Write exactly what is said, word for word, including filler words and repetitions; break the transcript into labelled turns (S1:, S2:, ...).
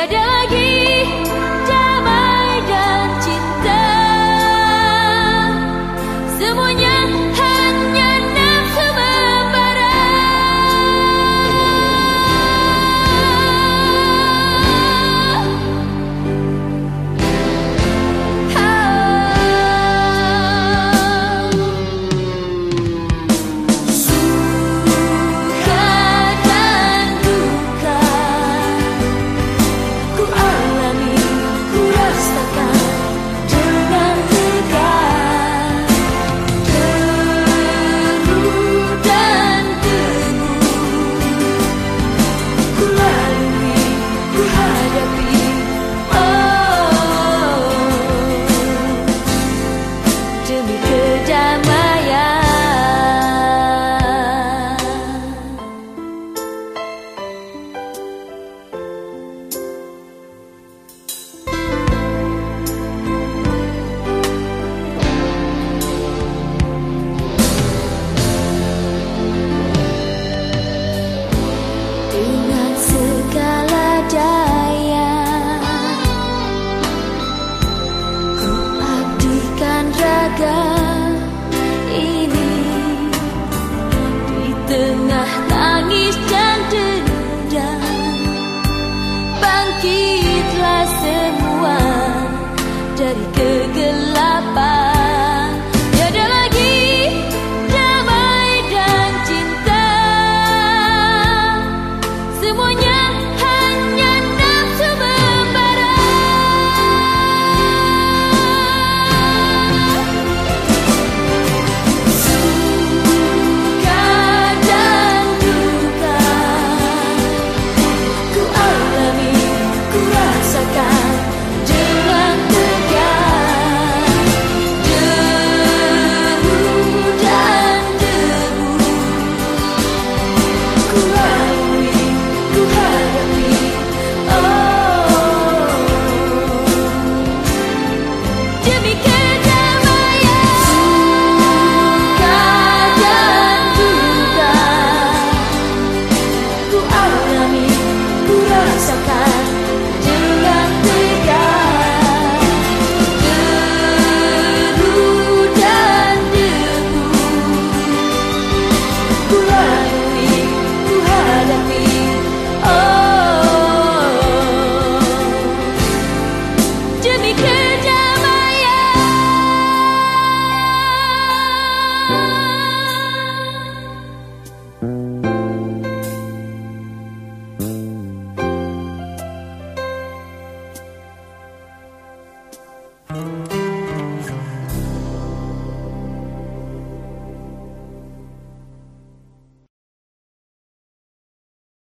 S1: Tiada lagi damai dan cinta, semuanya hanya nafsu membara. Suka dan duka ku alami, ku rasakan dengan tegar. Deru dan debu ku lalui, ku hadapi. Oh, demi kedamaian. Dengan segala daya ku abdikan raga ini, di tengah tangis dan dendam. Bangkitlah semua dari kegelapan. Tiada lagi damai dan cinta, semuanya hanya nafsu membara. Suka dan duka ku alami, ku rasakan dengan tegar. Deru dan debu ku lalui, ku hadapi. Oh, demi kedamaian. Suka dan duka ku alami, ku rasakan dengan tegar. Deru dan debu ku lalui, ku hadapi. Oh, demi kedamaian.